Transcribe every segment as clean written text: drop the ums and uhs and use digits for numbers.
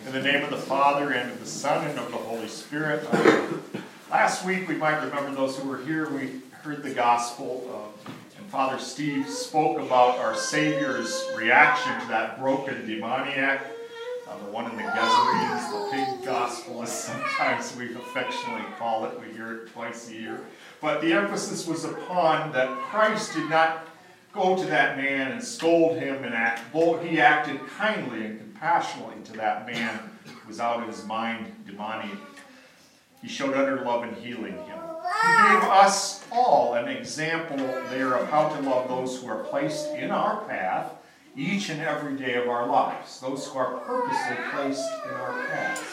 In the name of the Father, and of the Son, and of the Holy Spirit. Last week, we might remember those who were here, we heard the gospel, and Father Steve spoke about our Savior's reaction to that broken demoniac, the one in the Gadarenes, the pig gospel, as sometimes we affectionately call it. We hear it twice a year. But the emphasis was upon that Christ did not go to that man and scold him and he acted kindly and compassionately to that man who was out of his mind, demonic. He showed utter love in healing him. He gave us all an example there of how to love those who are placed in our path each and every day of our lives, those who are purposely placed in our paths.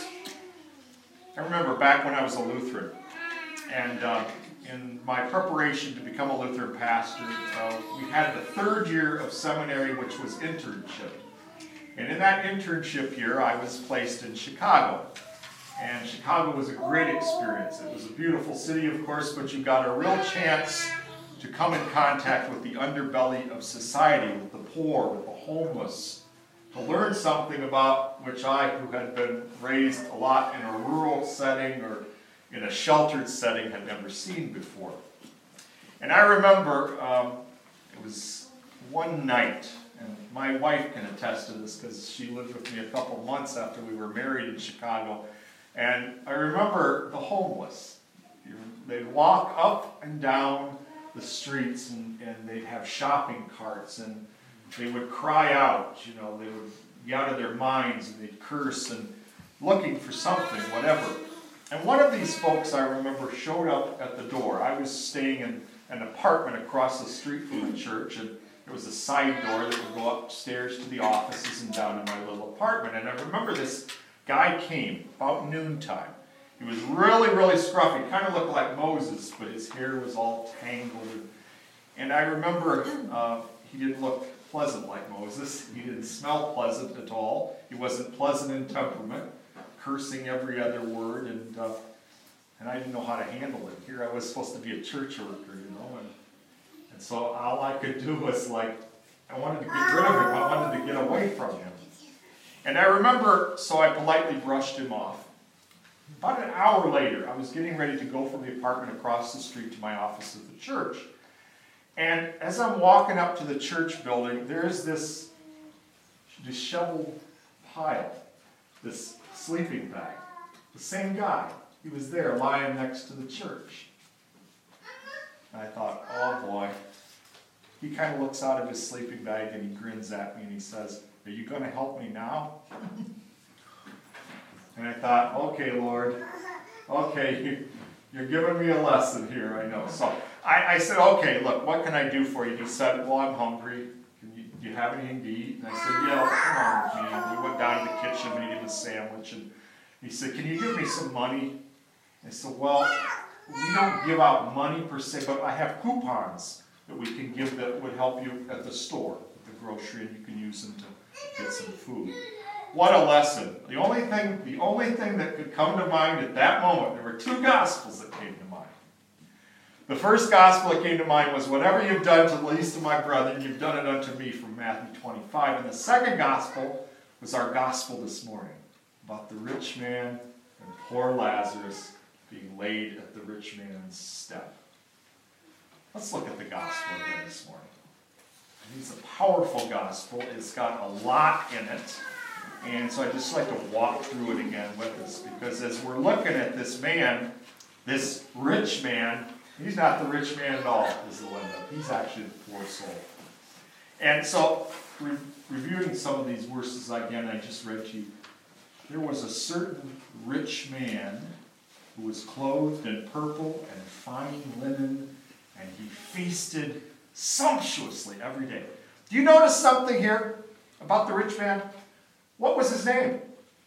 I remember back when I was a Lutheran, and in my preparation to become a Lutheran pastor, we had the third year of seminary, which was internship. And in that internship year, I was placed in Chicago. And Chicago was a great experience. It was a beautiful city, of course, but you got a real chance to come in contact with the underbelly of society, with the poor, with the homeless, to learn something about which I, who had been raised a lot in a rural setting or in a sheltered setting, had never seen before. And I remember it was one night, and my wife can attest to this because she lived with me a couple months after we were married in Chicago. And I remember the homeless. They'd walk up and down the streets, and they'd have shopping carts, and they would cry out, they would be out of their minds, and they'd curse and looking for something, whatever. And one of these folks, I remember, showed up at the door. I was staying in an apartment across the street from the church, and there was a side door that would go upstairs to the offices and down to my little apartment. And I remember this guy came about noontime. He was really, really scruffy. Kind of looked like Moses, but his hair was all tangled. And I remember he didn't look pleasant like Moses. He didn't smell pleasant at all. He wasn't pleasant in temperament, cursing every other word, and I didn't know how to handle it. Here I was supposed to be a church worker, and so all I could do was I wanted to get rid of him. I wanted to get away from him. And I remember, so I politely brushed him off. About an hour later, I was getting ready to go from the apartment across the street to my office at the church. And as I'm walking up to the church building, there's this disheveled pile, this sleeping bag. The same guy. He was there lying next to the church. And I thought, oh boy. He kind of looks out of his sleeping bag and he grins at me and he says, "Are you going to help me now?" And I thought, okay, Lord, okay, you're giving me a lesson here, I know. So I said, okay, look, what can I do for you? He said, well, I'm hungry. Do you have anything to eat? And I said, yeah, come on with me. And we went down to the kitchen and ate a sandwich. And he said, can you give me some money? I said, well, we don't give out money per se, but I have coupons that we can give that would help you at the store, at the grocery, and you can use them to get some food. What a lesson. The only thing that could come to mind at that moment, there were two gospels that came to mind. The first gospel that came to mind was, whatever you've done to the least of my brethren, you've done it unto me, from Matthew 25. And the second gospel was our gospel this morning, about the rich man and poor Lazarus being laid at the rich man's step. Let's look at the gospel again this morning. It's a powerful gospel. It's got a lot in it. And so I'd just like to walk through it again with us, because as we're looking at this man, this rich man, he's not the rich man at all, is Linda. He's actually the poor soul. And so, reviewing some of these verses again, I just read to you. There was a certain rich man who was clothed in purple and fine linen, and he feasted sumptuously every day. Do you notice something here about the rich man? What was his name?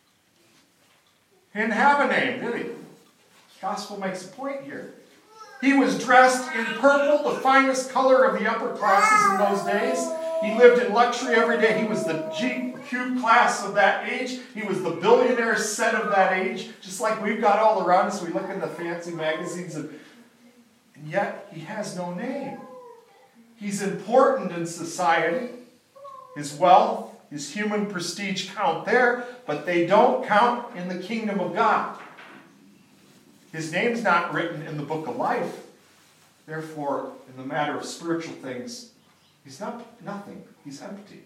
He didn't have a name, did he? The gospel makes a point here. He was dressed in purple, the finest color of the upper classes in those days. He lived in luxury every day. He was the GQ class of that age. He was the billionaire set of that age, just like we've got all around us. We look in the fancy magazines, and yet he has no name. He's important in society. His wealth His human prestige count there, but they don't count in the kingdom of God. His name's not written in the book of life. Therefore, in the matter of spiritual things, he's nothing. He's empty.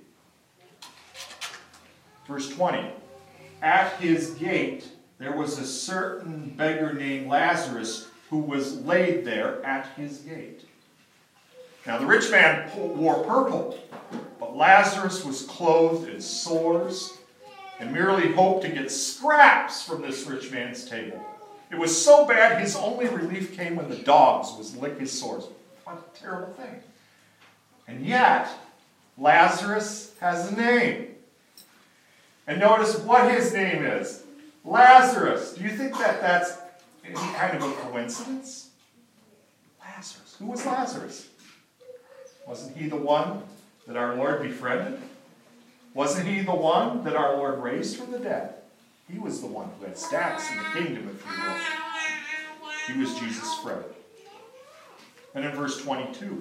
Verse 20. At his gate there was a certain beggar named Lazarus who was laid there at his gate. Now the rich man wore purple, but Lazarus was clothed in sores and merely hoped to get scraps from this rich man's table. It was so bad his only relief came when the dogs would lick his sores. What a terrible thing. And yet, Lazarus has a name. And notice what his name is. Lazarus. Do you think that that's any kind of a coincidence? Lazarus. Who was Lazarus? Wasn't he the one that our Lord befriended? Wasn't he the one that our Lord raised from the dead? He was the one who had stacks in the kingdom, if you will. He was Jesus' friend. And in verse 22.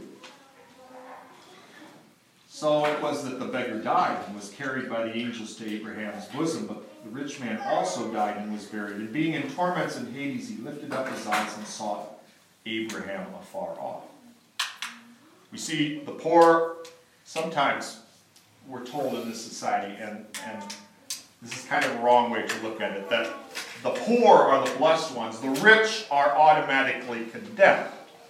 So it was that the beggar died and was carried by the angels to Abraham's bosom, but the rich man also died and was buried. And being in torments in Hades, he lifted up his eyes and saw Abraham afar off. We see the poor, sometimes we're told in this society, and this is kind of a wrong way to look at it, that the poor are the blessed ones. The rich are automatically condemned.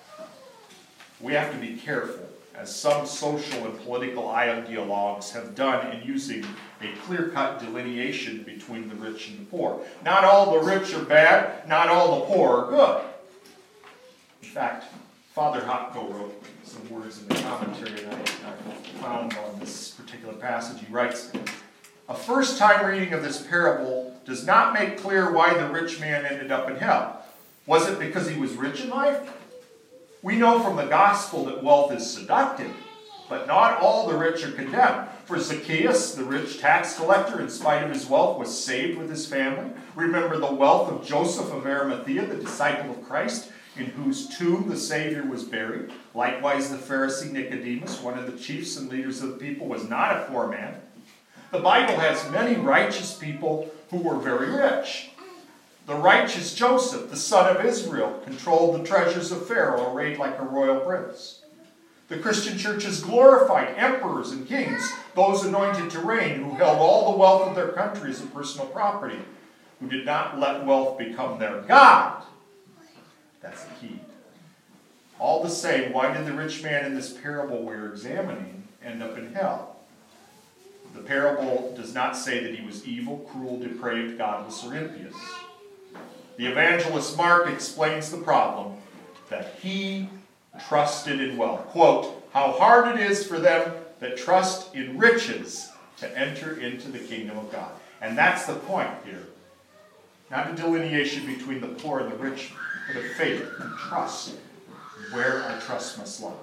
We have to be careful, as some social and political ideologues have done in using a clear-cut delineation between the rich and the poor. Not all the rich are bad, not all the poor are good. In fact, Father Hopko wrote some words in the commentary that I found on this particular passage. He writes, "A first-time reading of this parable does not make clear why the rich man ended up in hell. Was it because he was rich in life? We know from the gospel that wealth is seductive, but not all the rich are condemned. For Zacchaeus, the rich tax collector, in spite of his wealth, was saved with his family. Remember the wealth of Joseph of Arimathea, the disciple of Christ, in whose tomb the Savior was buried. Likewise, the Pharisee Nicodemus, one of the chiefs and leaders of the people, was not a poor man. The Bible has many righteous people who were very rich. The righteous Joseph, the son of Israel, controlled the treasures of Pharaoh, arrayed like a royal prince. The Christian church has glorified emperors and kings, those anointed to reign, who held all the wealth of their country as a personal property, who did not let wealth become their God." That's the key. All the same, why did the rich man in this parable we're examining end up in hell? The parable does not say that he was evil, cruel, depraved, godless, or impious. The evangelist Mark explains the problem, that he trusted in wealth. Quote, "How hard it is for them that trust in riches to enter into the kingdom of God." And that's the point here. Not a delineation between the poor and the rich, but of faith and trust, where our trust must lie.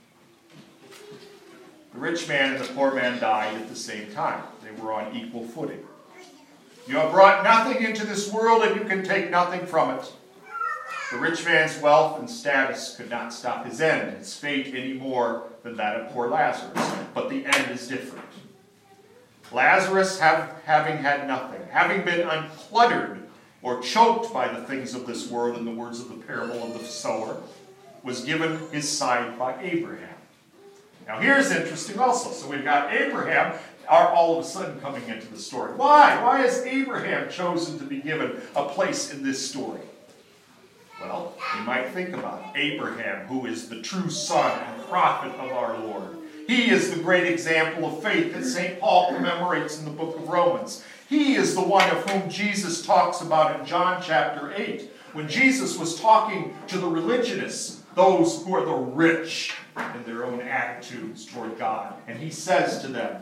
The rich man and the poor man died at the same time. They were on equal footing. You have brought nothing into this world, and you can take nothing from it. The rich man's wealth and status could not stop his end, his fate, any more than that of poor Lazarus. But the end is different. Lazarus, having had nothing, having been uncluttered or choked by the things of this world, in the words of the parable of the sower, was given his side by Abraham. Now here's interesting also. So we've got Abraham are all of a sudden coming into the story. Why? Why is Abraham chosen to be given a place in this story? Well, you might think about it. Abraham, who is the true son and prophet of our Lord. He is the great example of faith that St. Paul commemorates in the book of Romans. He is the one of whom Jesus talks about in John chapter 8, when Jesus was talking to the religionists, those who are the rich in their own attitudes toward God. And he says to them,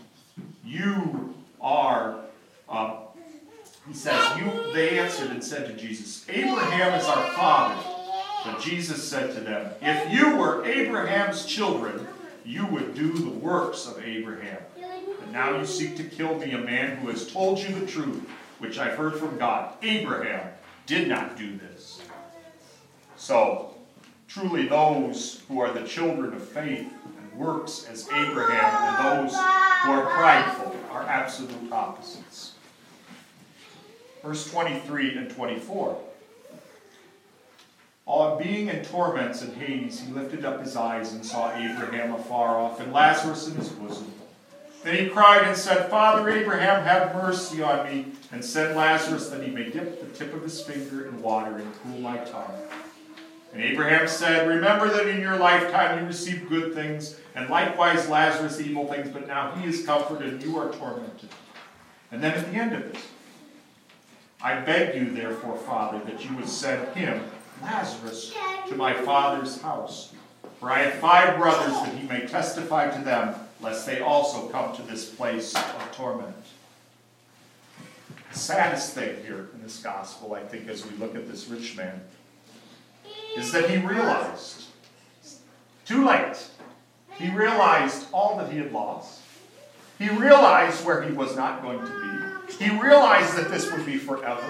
they answered and said to Jesus, "Abraham is our father." But Jesus said to them, "If you were Abraham's children, you would do the works of Abraham. But now you seek to kill me, a man who has told you the truth, which I've heard from God. Abraham did not do this." So, truly those who are the children of faith and works as Abraham, and those who are prideful are absolute opposites. Verse 23 and 24. Being in torments in Hades, he lifted up his eyes and saw Abraham afar off and Lazarus in his bosom. Then he cried and said, Father Abraham, have mercy on me, and send Lazarus that he may dip the tip of his finger in water and cool my tongue. And Abraham said, Remember that in your lifetime you received good things, and likewise Lazarus evil things, but now he is comforted and you are tormented. And then at the end of it, I beg you, therefore, Father, that you would send him, Lazarus, to my father's house. For I have 5 brothers, that he may testify to them, lest they also come to this place of torment. The saddest thing here in this gospel, I think, as we look at this rich man, is that he realized, too late, he realized all that he had lost. He realized where he was not going to be. He realized that this would be forever.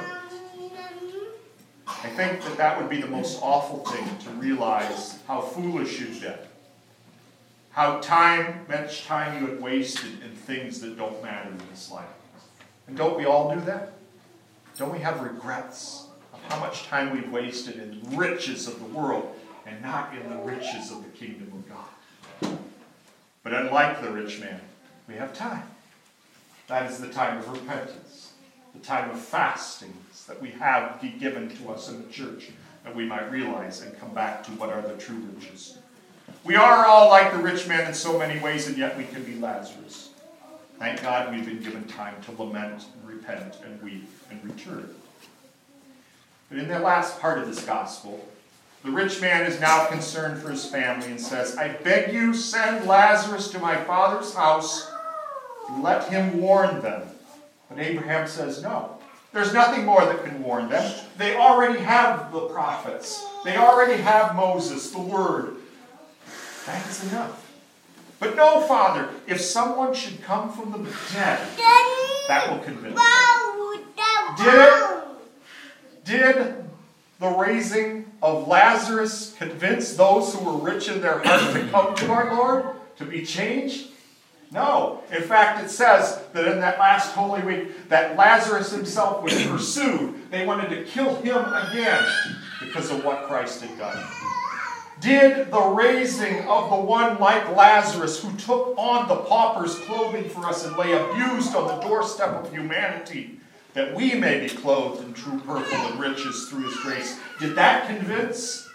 I think that that would be the most awful thing, to realize how foolish you've been. How much time you had wasted in things that don't matter in this life. And don't we all do that? Don't we have regrets of how much time we've wasted in the riches of the world and not in the riches of the kingdom of God? But unlike the rich man, we have time. That is the time of repentance, the time of fasting that we have be given to us in the church, that we might realize and come back to what are the true riches. We are all like the rich man in so many ways, and yet we can be Lazarus. Thank God we've been given time to lament and repent and weep and return. But in the last part of this gospel, the rich man is now concerned for his family and says, I beg you, send Lazarus to my father's house. Let him warn them. But Abraham says, no. There's nothing more that can warn them. They already have the prophets. They already have Moses, the Word. That is enough. But no, Father, if someone should come from the dead, that will convince them. Did the raising of Lazarus convince those who were rich in their heart to come to our Lord, to be changed? No. In fact, it says that in that last Holy Week, that Lazarus himself was pursued. They wanted to kill him again because of what Christ had done. Did the raising of the one like Lazarus, who took on the pauper's clothing for us and lay abused on the doorstep of humanity, that we may be clothed in true purple and riches through his grace, did that convince?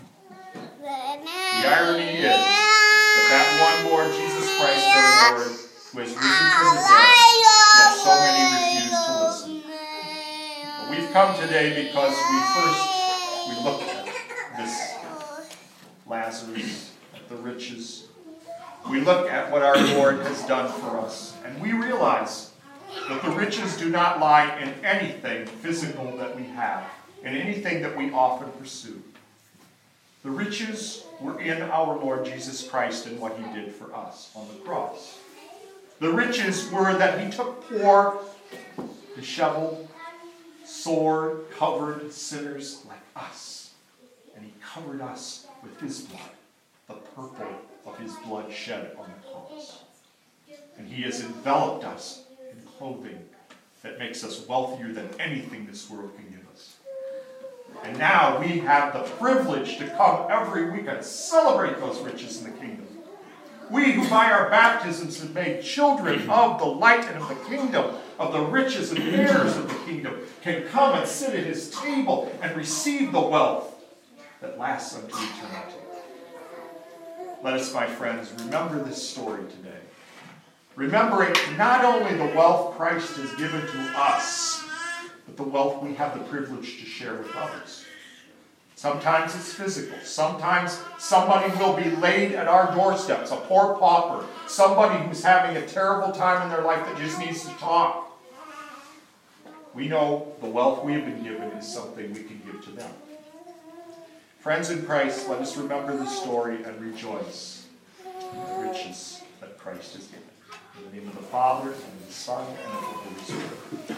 The irony is that one Lord Jesus Christ, our Lord, who has risen from the dead, yet so many refuse to listen. But we've come today because we look at this Lazarus, at the riches. We look at what our Lord has done for us, and we realize that the riches do not lie in anything physical that we have, in anything that we often pursue. The riches were in our Lord Jesus Christ and what he did for us on the cross. The riches were that he took poor, disheveled, sword-covered sinners like us, and he covered us with his blood, the purple of his blood shed on the cross. And he has enveloped us in clothing that makes us wealthier than anything this world can give us. And now we have the privilege to come every week and celebrate those riches in the kingdom. We who by our baptisms have made children of the light and of the kingdom, of the riches and heirs of the kingdom, can come and sit at his table and receive the wealth that lasts unto eternity. Let us, my friends, remember this story today. Remembering not only the wealth Christ has given to us, but the wealth we have the privilege to share with others. Sometimes it's physical. Sometimes somebody will be laid at our doorsteps, a poor pauper, somebody who's having a terrible time in their life that just needs to talk. We know the wealth we have been given is something we can give to them. Friends in Christ, let us remember the story and rejoice in the riches that Christ has given. In the name of the Father, and of the Son, and of the Holy Spirit.